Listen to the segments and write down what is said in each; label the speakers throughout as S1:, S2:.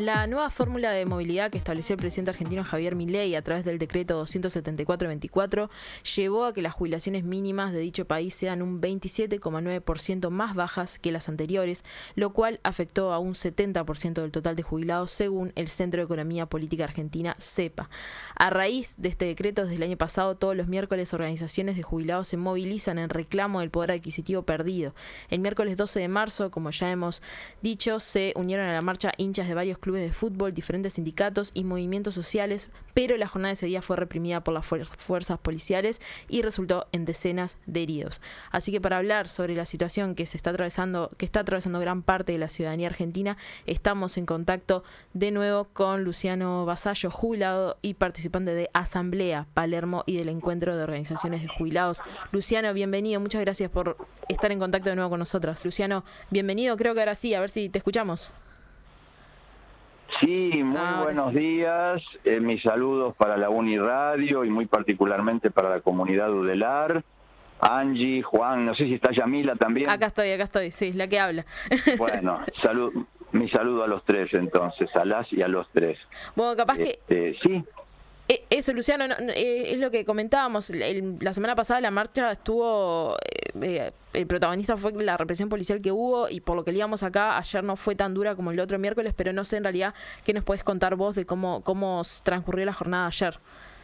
S1: La nueva fórmula de movilidad que estableció el presidente argentino Javier Milei a través del decreto 274-24 llevó a que las jubilaciones mínimas de dicho país sean un 27,9% más bajas que las anteriores, lo cual afectó a un 70% del total de jubilados según el Centro de Economía Política Argentina, CEPA. A raíz de este decreto, desde el año pasado, todos los miércoles organizaciones de jubilados se movilizan en reclamo del poder adquisitivo perdido. El miércoles 12 de marzo, como ya hemos dicho, se unieron a la marcha hinchas de varios clubes de fútbol, diferentes sindicatos y movimientos sociales, pero la jornada de ese día fue reprimida por las fuerzas policiales y resultó en decenas de heridos. Así que para hablar sobre la situación que está atravesando gran parte de la ciudadanía argentina, estamos en contacto de nuevo con Luciano Vasallo, jubilado y participante de Asamblea Palermo y del Encuentro de Organizaciones de Jubilados. Luciano, bienvenido, muchas gracias por estar en contacto de nuevo con nosotras. Luciano, bienvenido, creo que ahora sí, a ver si te escuchamos.
S2: Sí, muy buenos días. Mis saludos para la Uniradio y muy particularmente para la comunidad Udelar. Angie, Juan, no sé si está Yamila también.
S1: Acá estoy, sí, la que habla.
S2: Bueno, mi saludo a los tres entonces, a las y a los tres.
S1: Bueno, capaz que...
S2: Sí.
S1: Eso, Luciano, es lo que comentábamos. La semana pasada la marcha estuvo... el protagonista fue la represión policial que hubo y por lo que leíamos acá, ayer no fue tan dura como el otro miércoles, pero no sé en realidad qué nos podés contar vos de cómo transcurrió la jornada ayer.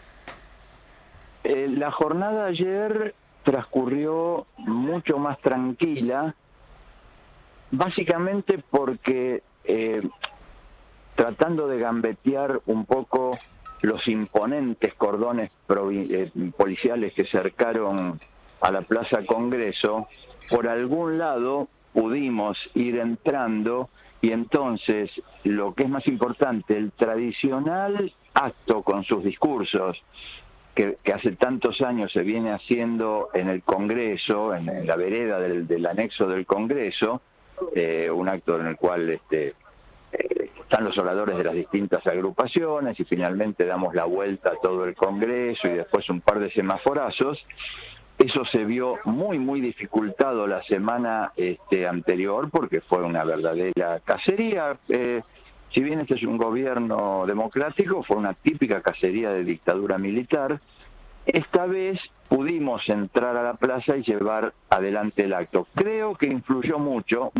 S2: La jornada ayer transcurrió mucho más tranquila, básicamente porque tratando de gambetear un poco los imponentes cordones policiales que cercaron a la Plaza Congreso, por algún lado pudimos ir entrando y entonces lo que es más importante, el tradicional acto con sus discursos que hace tantos años se viene haciendo en el Congreso, en la vereda del anexo del Congreso, un acto en el cual están los oradores de las distintas agrupaciones y finalmente damos la vuelta a todo el Congreso y después un par de semaforazos. Eso se vio muy dificultado la semana anterior porque fue una verdadera cacería. Si bien este es un gobierno democrático, fue una típica cacería de dictadura militar. Esta vez pudimos entrar a la plaza y llevar adelante el acto. Creo que influyó mucho,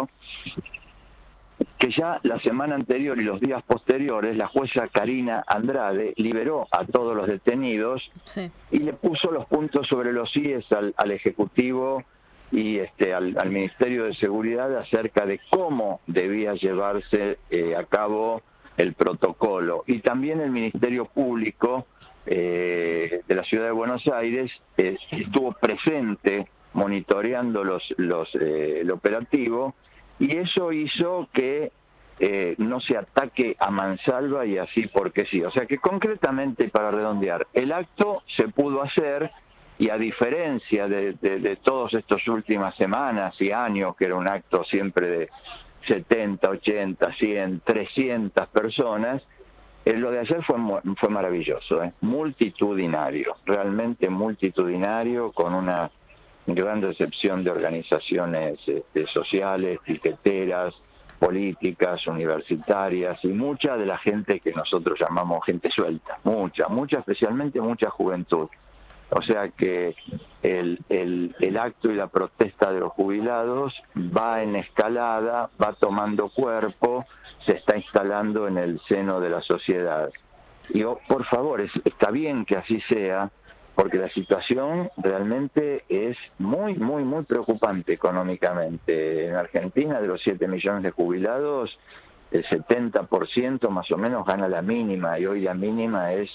S2: que ya la semana anterior y los días posteriores la jueza Karina Andrade liberó a todos los detenidos, sí, y le puso los puntos sobre los íes al Ejecutivo y al Ministerio de Seguridad acerca de cómo debía llevarse a cabo el protocolo. Y también el Ministerio Público de la Ciudad de Buenos Aires estuvo presente monitoreando el operativo, y eso hizo que no se ataque a mansalva y así porque sí. O sea que concretamente, para redondear, el acto se pudo hacer y a diferencia de todas estas últimas semanas y años, que era un acto siempre de 70, 80, 100, 300 personas, lo de ayer fue maravilloso, multitudinario, realmente multitudinario, con una gran recepción de organizaciones sociales, piqueteras, políticas, universitarias y mucha de la gente que nosotros llamamos gente suelta, mucha, especialmente mucha juventud. O sea que el acto y la protesta de los jubilados va en escalada, va tomando cuerpo, se está instalando en el seno de la sociedad. Y por favor, está bien que así sea, porque la situación realmente es muy preocupante económicamente. En Argentina, de los 7 millones de jubilados, el 70% más o menos gana la mínima, y hoy la mínima es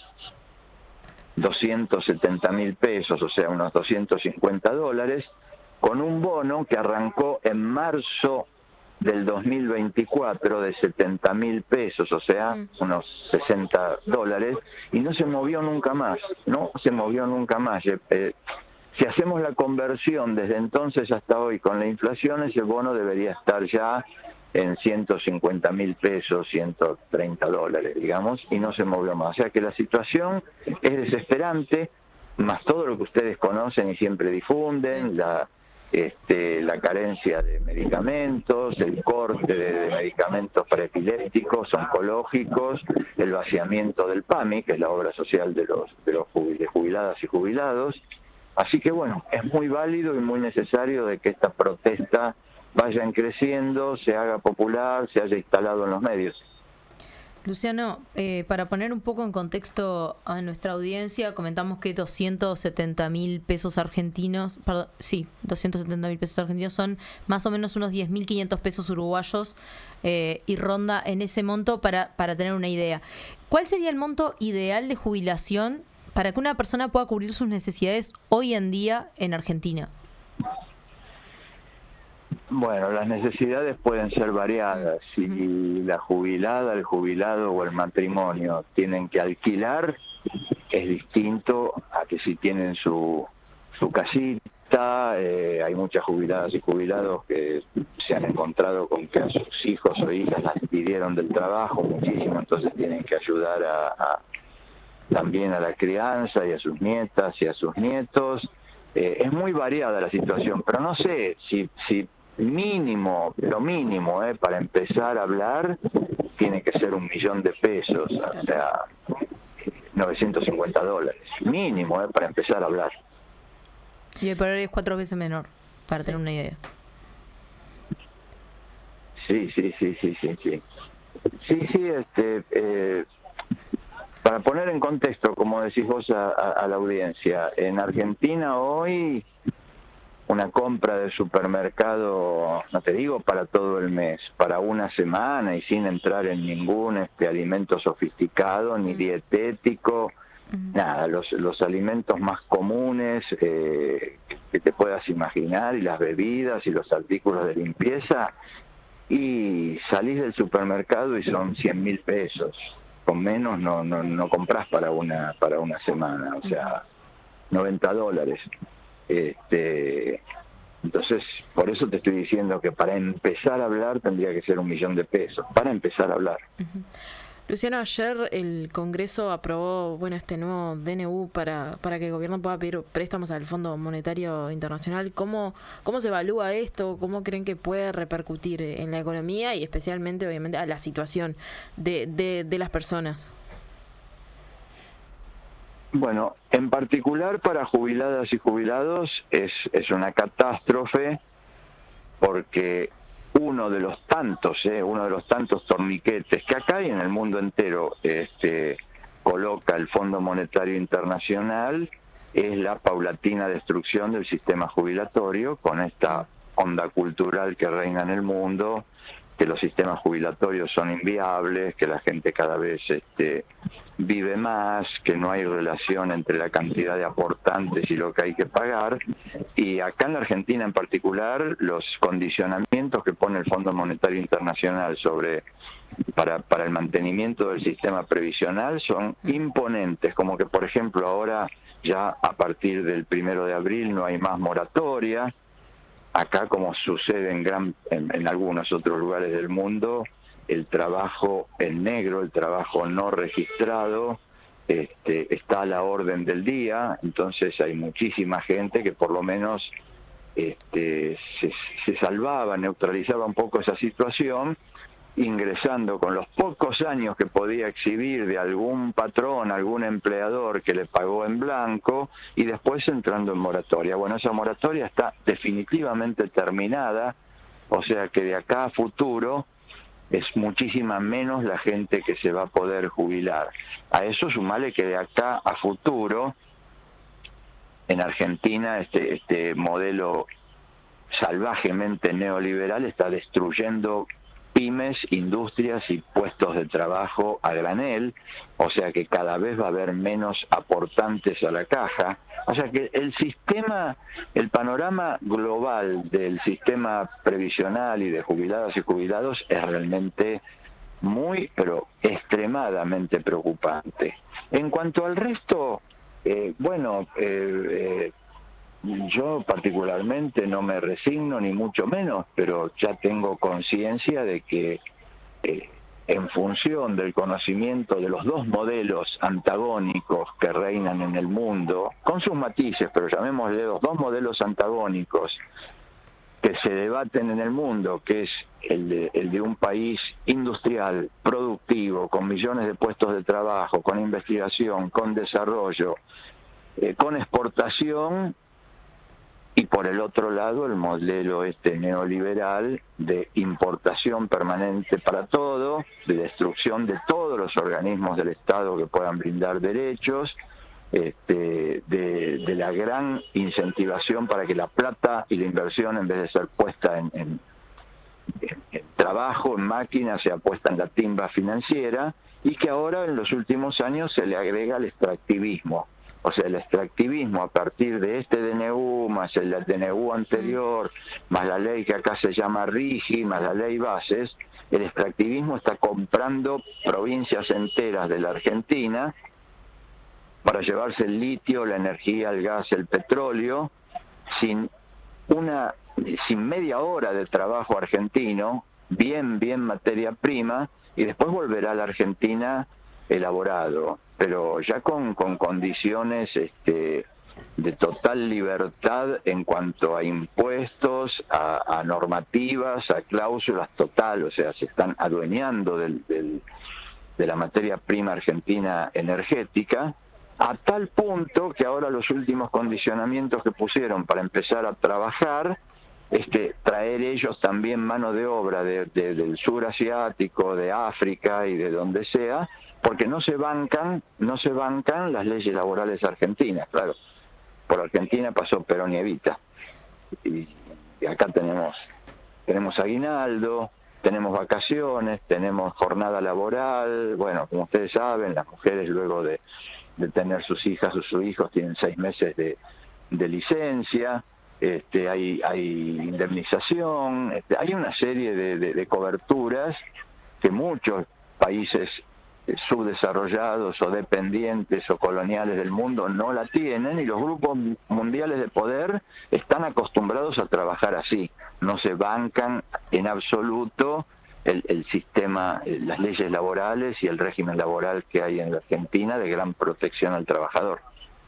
S2: 270.000 pesos, o sea, unos $250, con un bono que arrancó en marzo del 2024 de 70.000 pesos, o sea, unos $60, y no se movió nunca más. Si hacemos la conversión desde entonces hasta hoy con la inflación, ese bono debería estar ya en 150.000 pesos, $130, digamos, y no se movió más. O sea que la situación es desesperante, más todo lo que ustedes conocen y siempre difunden, la carencia de medicamentos, el corte de medicamentos preepilépticos, oncológicos, el vaciamiento del PAMI, que es la obra social de jubiladas y jubilados. Así que bueno, es muy válido y muy necesario de que esta protesta vaya creciendo, se haga popular, se haya instalado en los medios.
S1: Luciano, para poner un poco en contexto a nuestra audiencia, comentamos que 270.000 pesos argentinos, perdón, sí, 270.000 pesos argentinos son más o menos unos 10.500 pesos uruguayos y ronda en ese monto para tener una idea. ¿Cuál sería el monto ideal de jubilación para que una persona pueda cubrir sus necesidades hoy en día en Argentina?
S2: Bueno, las necesidades pueden ser variadas. Si la jubilada, el jubilado o el matrimonio tienen que alquilar, es distinto a que si tienen su casita. Hay muchas jubiladas y jubilados que se han encontrado con que a sus hijos o hijas las despidieron del trabajo muchísimo, entonces tienen que ayudar también a la crianza y a sus nietas y a sus nietos. Es muy variada la situación, pero no sé si mínimo, lo mínimo, para empezar a hablar, tiene que ser $1.000.000, o sea, $950, mínimo, para empezar a hablar.
S1: Y el salario es 4 veces menor, para tener una idea.
S2: Sí, para poner en contexto, como decís vos a la audiencia, en Argentina hoy una compra de supermercado, no te digo para todo el mes, para una semana y sin entrar en ningún alimento sofisticado ni dietético, nada, los alimentos más comunes que te puedas imaginar, y las bebidas y los artículos de limpieza, y salís del supermercado y son 100.000 pesos. Con menos no compras para una semana, o sea, $90. Entonces, por eso te estoy diciendo que para empezar a hablar tendría que ser $1.000.000, para empezar a hablar.
S1: Luciano, ayer el Congreso aprobó este nuevo DNU para que el gobierno pueda pedir préstamos al Fondo Monetario Internacional. ¿Cómo se evalúa esto? ¿Cómo creen que puede repercutir en la economía y especialmente, obviamente, a la situación de las personas?
S2: Bueno, en particular para jubiladas y jubilados es una catástrofe, porque uno de los tantos torniquetes que acá y en el mundo entero coloca el Fondo Monetario Internacional es la paulatina destrucción del sistema jubilatorio, con esta onda cultural que reina en el mundo, que los sistemas jubilatorios son inviables, que la gente cada vez vive más, que no hay relación entre la cantidad de aportantes y lo que hay que pagar. Y acá en la Argentina en particular, los condicionamientos que pone el Fondo Monetario Internacional para el mantenimiento del sistema previsional son imponentes, como que, por ejemplo, ahora ya a partir del 1 de abril no hay más moratoria. Acá, como sucede en algunos otros lugares del mundo, el trabajo en negro, el trabajo no registrado, está a la orden del día. Entonces hay muchísima gente que por lo menos se salvaba, neutralizaba un poco esa situación, ingresando con los pocos años que podía exhibir de algún patrón, algún empleador que le pagó en blanco, y después entrando en moratoria. Bueno, esa moratoria está definitivamente terminada, o sea que de acá a futuro es muchísima menos la gente que se va a poder jubilar. A eso sumale que de acá a futuro en Argentina este modelo salvajemente neoliberal está destruyendo pymes, industrias y puestos de trabajo a granel, o sea que cada vez va a haber menos aportantes a la caja. O sea que el panorama global del sistema previsional y de jubiladas y jubilados es realmente muy, pero extremadamente preocupante. En cuanto al resto, yo particularmente no me resigno, ni mucho menos, pero ya tengo conciencia de que en función del conocimiento de los dos modelos antagónicos que reinan en el mundo, con sus matices, pero llamémosle los dos modelos antagónicos que se debaten en el mundo, que es el de un país industrial, productivo, con millones de puestos de trabajo, con investigación, con desarrollo, con exportación, y por el otro lado el modelo neoliberal de importación permanente para todo, de destrucción de todos los organismos del Estado que puedan brindar derechos, de la gran incentivación para que la plata y la inversión, en vez de ser puesta en trabajo, en máquinas, sea puesta en la timba financiera, y que ahora en los últimos años se le agrega el extractivismo. O sea, el extractivismo a partir de este DNU, más el DNU anterior, más la ley que acá se llama RIGI, más la ley Bases, el extractivismo está comprando provincias enteras de la Argentina para llevarse el litio, la energía, el gas, el petróleo, sin media hora de trabajo argentino, bien materia prima, y después volverá a la Argentina elaborado, pero ya con condiciones de total libertad en cuanto a impuestos, a normativas, a cláusulas total, o sea, se están adueñando de la materia prima argentina energética, a tal punto que ahora los últimos condicionamientos que pusieron para empezar a trabajar, traer ellos también mano de obra del sur asiático, de África y de donde sea, porque no se bancan las leyes laborales argentinas. Claro, por Argentina pasó Perón y Evita, y acá tenemos aguinaldo, tenemos vacaciones, tenemos jornada laboral. Bueno, como ustedes saben, las mujeres luego de tener sus hijas o sus hijos tienen 6 meses de licencia, hay indemnización, hay una serie de coberturas que muchos países subdesarrollados o dependientes o coloniales del mundo no la tienen, y los grupos mundiales de poder están acostumbrados a trabajar así, no se bancan en absoluto el sistema, las leyes laborales y el régimen laboral que hay en la Argentina de gran protección al trabajador.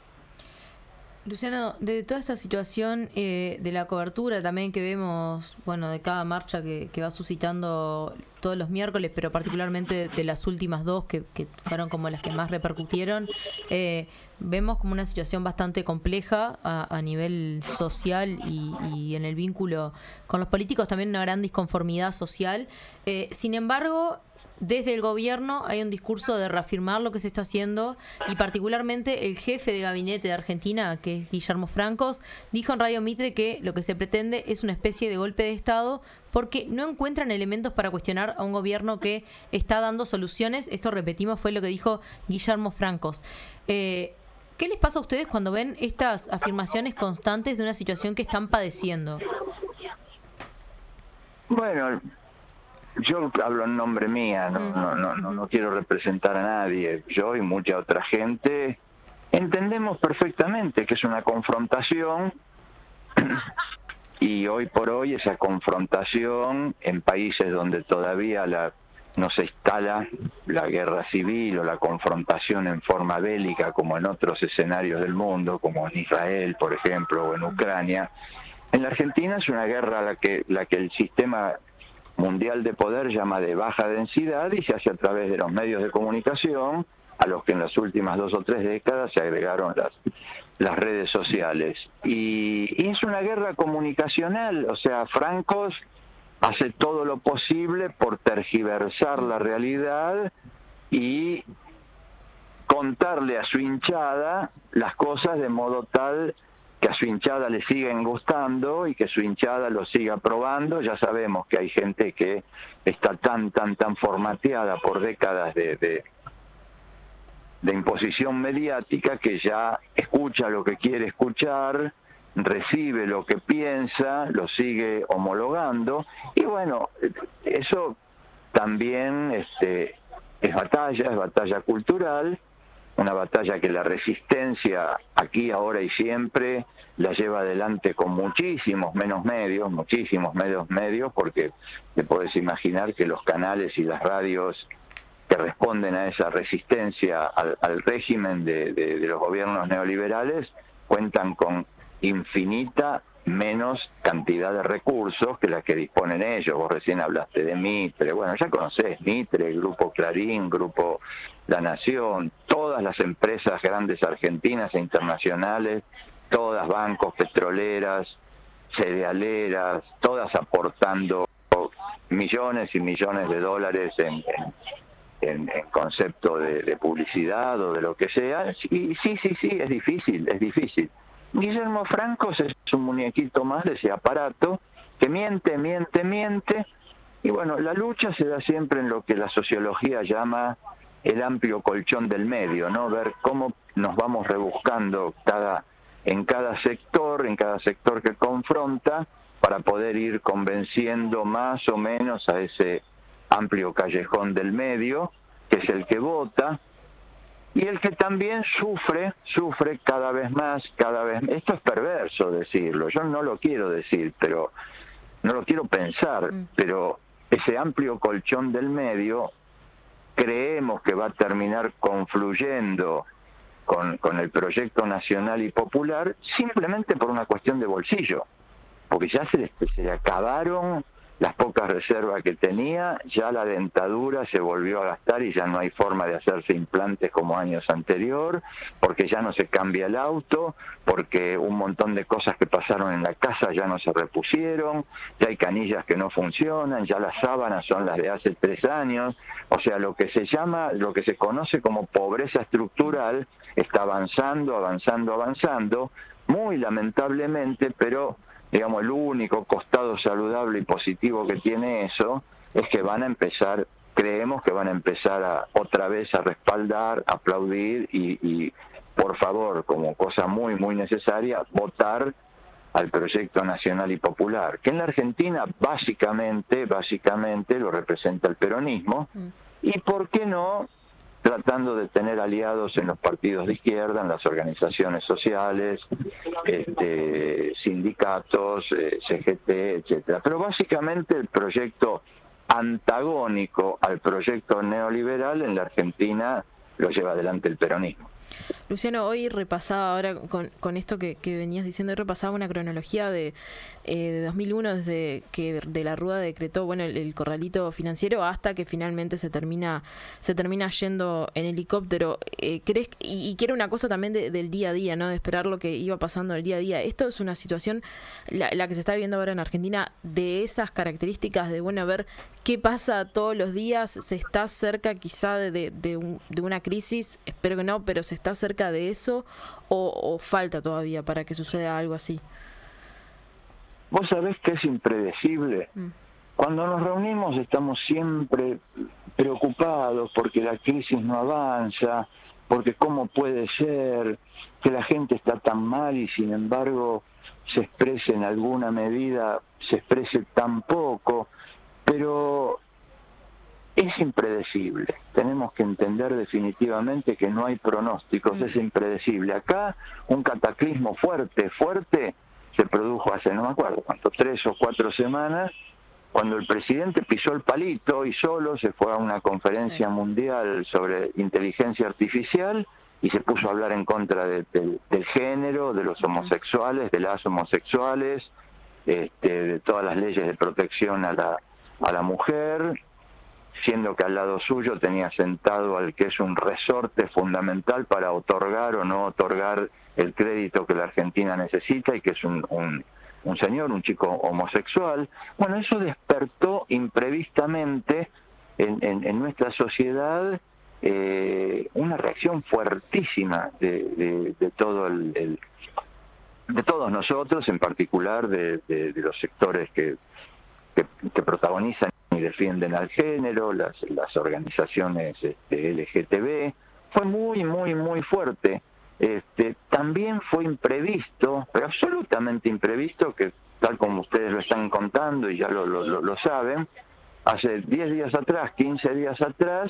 S1: Luciano, de toda esta situación de la cobertura también que vemos, bueno, de cada marcha que va suscitando todos los miércoles, pero particularmente de las últimas dos que fueron como las que más repercutieron, vemos como una situación bastante compleja a nivel social y en el vínculo con los políticos, también una gran disconformidad social. Sin embargo, desde el gobierno hay un discurso de reafirmar lo que se está haciendo, y particularmente el jefe de gabinete de Argentina, que es Guillermo Francos, dijo en Radio Mitre que lo que se pretende es una especie de golpe de Estado porque no encuentran elementos para cuestionar a un gobierno que está dando soluciones. Esto, repetimos, fue lo que dijo Guillermo Francos. ¿Qué les pasa a ustedes cuando ven estas afirmaciones constantes de una situación que están padeciendo?
S2: Bueno, yo hablo en nombre mía, no quiero representar a nadie. Yo y mucha otra gente entendemos perfectamente que es una confrontación, y hoy por hoy esa confrontación en países donde todavía no se instala la guerra civil o la confrontación en forma bélica como en otros escenarios del mundo, como en Israel, por ejemplo, o en Ucrania. En la Argentina es una guerra la que el sistema mundial de poder llama de baja densidad, y se hace a través de los medios de comunicación, a los que en las últimas 2 o 3 décadas se agregaron las redes sociales. Y es una guerra comunicacional, o sea, Francos hace todo lo posible por tergiversar la realidad y contarle a su hinchada las cosas de modo tal que a su hinchada le siguen gustando y que su hinchada lo siga aprobando. Ya sabemos que hay gente que está tan formateada por décadas de imposición mediática, que ya escucha lo que quiere escuchar, recibe lo que piensa, lo sigue homologando, y bueno, eso también es batalla cultural, una batalla que la resistencia aquí, ahora y siempre la lleva adelante con muchísimos menos medios, porque te puedes imaginar que los canales y las radios que responden a esa resistencia al régimen de los gobiernos neoliberales cuentan con infinita menos cantidad de recursos que la que disponen ellos. Vos recién hablaste de Mitre, bueno, ya conocés Mitre, Grupo Clarín, Grupo La Nación, todas las empresas grandes argentinas e internacionales, todas bancos, petroleras, cerealeras, todas aportando millones y millones de dólares en concepto de publicidad o de lo que sea. Y sí, es difícil. Guillermo Franco es un muñequito más de ese aparato que miente, y bueno, la lucha se da siempre en lo que la sociología llama el amplio colchón del medio, ¿no? Ver cómo nos vamos rebuscando en cada sector que confronta, para poder ir convenciendo más o menos a ese amplio callejón del medio, que es el que vota, y el que también sufre cada vez más. Esto es perverso decirlo, yo no lo quiero decir, pero no lo quiero pensar, pero ese amplio colchón del medio creemos que va a terminar confluyendo con el proyecto nacional y popular, simplemente por una cuestión de bolsillo, porque ya se le acabaron las pocas reservas que tenía, ya la dentadura se volvió a gastar y ya no hay forma de hacerse implantes como años anterior, porque ya no se cambia el auto, porque un montón de cosas que pasaron en la casa ya no se repusieron, ya hay canillas que no funcionan, ya las sábanas son las de hace 3 años, o sea, lo que se conoce como pobreza estructural está avanzando, muy lamentablemente, pero digamos, el único costado saludable y positivo que tiene eso es que creemos que van a empezar otra vez a respaldar, aplaudir y por favor, como cosa muy, muy necesaria, votar al proyecto nacional y popular, que en la Argentina básicamente lo representa el peronismo, y por qué no, tratando de tener aliados en los partidos de izquierda, en las organizaciones sociales, sindicatos, CGT, etcétera. Pero básicamente el proyecto antagónico al proyecto neoliberal en la Argentina lo lleva adelante el peronismo.
S1: Luciano, hoy repasaba, ahora con esto que venías diciendo, repasaba una cronología de 2001, desde que de la Rúa decretó el corralito financiero hasta que finalmente se termina yendo en helicóptero. ¿Crees? Y quiero una cosa también del día a día, ¿no? De esperar lo que iba pasando el día a día. Esto es una situación, la que se está viviendo ahora en Argentina, de esas características de, ver qué pasa todos los días. Se está cerca quizá de una crisis, espero que no, pero se está cerca de eso, o falta todavía para que suceda algo así.
S2: Vos sabés que es impredecible. Cuando nos reunimos estamos siempre preocupados porque la crisis no avanza, porque cómo puede ser que la gente está tan mal y sin embargo se exprese en alguna medida, se exprese tan poco, pero es impredecible. Tenemos que entender definitivamente que no hay pronósticos, es impredecible. Acá un cataclismo fuerte se produjo hace, no me acuerdo cuánto, 3 o 4 semanas, cuando el presidente pisó el palito y solo se fue a una conferencia mundial sobre inteligencia artificial y se puso a hablar en contra del género, de los homosexuales, de las homosexuales, de todas las leyes de protección a la mujer, siendo que al lado suyo tenía sentado al que es un resorte fundamental para otorgar o no otorgar el crédito que la Argentina necesita, y que es un chico homosexual. Bueno, eso despertó imprevistamente en nuestra sociedad una reacción fuertísima de todo de todos nosotros, en particular de los sectores que protagonizan y defienden al género, las organizaciones LGTB. Fue muy, muy, muy fuerte. También fue imprevisto, pero absolutamente imprevisto, que tal como ustedes lo están contando y ya lo saben, hace 10 días atrás, 15 días atrás,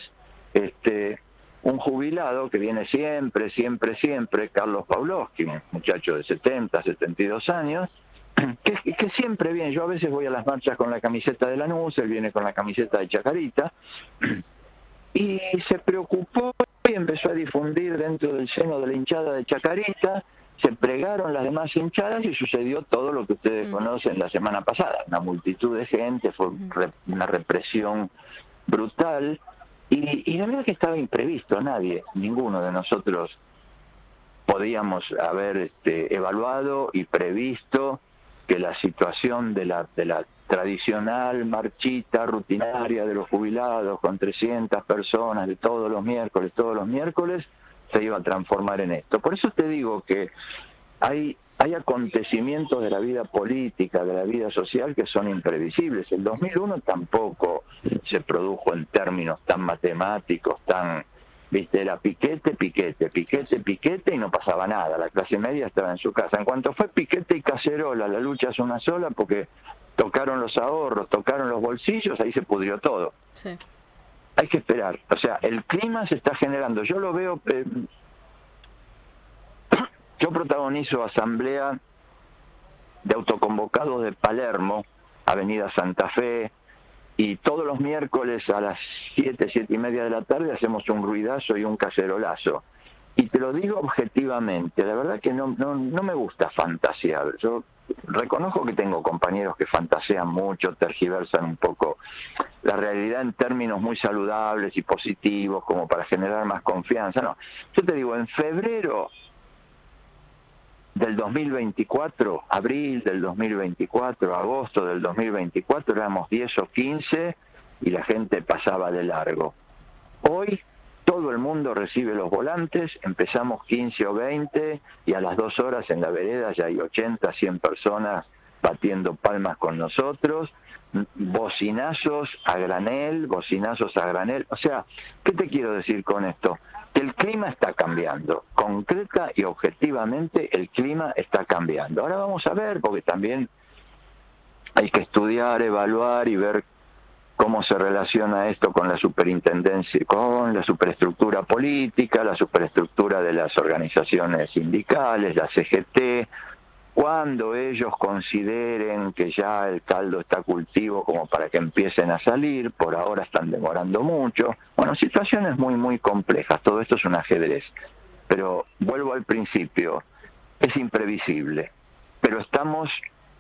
S2: un jubilado que viene siempre, Carlos Pavlovsky, un muchacho de 70, 72 años, que siempre viene. Yo a veces voy a las marchas con la camiseta de Lanús, él viene con la camiseta de Chacarita, y se preocupó y empezó a difundir dentro del seno de la hinchada de Chacarita se plegaron las demás hinchadas y sucedió todo lo que ustedes conocen la semana pasada. Una multitud de gente, fue una represión brutal y la verdad que estaba imprevisto. Ninguno de nosotros podíamos haber evaluado y previsto que la situación de la tradicional marchita rutinaria de los jubilados con 300 personas de todos los miércoles, se iba a transformar en esto. Por eso te digo que hay acontecimientos de la vida política, de la vida social que son imprevisibles. El 2001 tampoco se produjo en términos tan matemáticos, era piquete y no pasaba nada. La clase media estaba en su casa. En cuanto fue piquete y cacerola, la lucha es una sola porque tocaron los ahorros, tocaron los bolsillos, ahí se pudrió todo.
S1: Sí.
S2: Hay que esperar. O sea, el clima se está generando. Yo lo veo... yo protagonizo asamblea de autoconvocados de Palermo, Avenida Santa Fe, y todos los miércoles a las 7:30 de la tarde hacemos un ruidazo y un cacerolazo. Y te lo digo objetivamente, la verdad que no me gusta fantasear. Yo reconozco que tengo compañeros que fantasean mucho, tergiversan un poco la realidad en términos muy saludables y positivos como para generar más confianza. No, yo te digo, en febrero del 2024, abril del 2024, agosto del 2024, éramos 10 o 15 y la gente pasaba de largo. Hoy todo el mundo recibe los volantes, empezamos 15 o 20 y a las 2 horas en la vereda ya hay 80, 100 personas batiendo palmas con nosotros, bocinazos a granel. O sea, ¿qué te quiero decir con esto? Que el clima está cambiando, concreta y objetivamente el clima está cambiando. Ahora vamos a ver, porque también hay que estudiar, evaluar y ver cómo se relaciona esto con la superintendencia, con la superestructura política, la superestructura de las organizaciones sindicales, la CGT, cuando ellos consideren que ya el caldo está cultivo como para que empiecen a salir. Por ahora están demorando mucho. Bueno, situaciones muy, muy complejas. Todo esto es un ajedrez. Pero vuelvo al principio, es imprevisible. Pero estamos,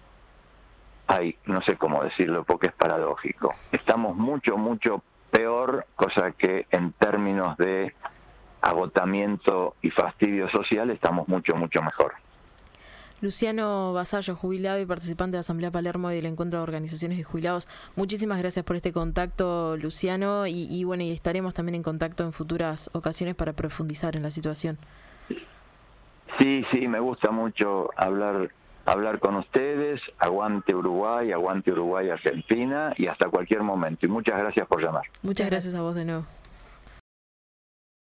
S2: no sé cómo decirlo porque es paradójico, estamos mucho, mucho peor, cosa que en términos de agotamiento y fastidio social estamos mucho, mucho mejor.
S1: Luciano Vasallo, jubilado y participante de la Asamblea Palermo y del Encuentro de Organizaciones de Jubilados. Muchísimas gracias por este contacto, Luciano, y bueno, y estaremos también en contacto en futuras ocasiones para profundizar en la situación.
S2: Sí, me gusta mucho hablar con ustedes. Aguante Uruguay, Argentina, y hasta cualquier momento. Y muchas gracias por llamar.
S1: Muchas gracias a vos de nuevo.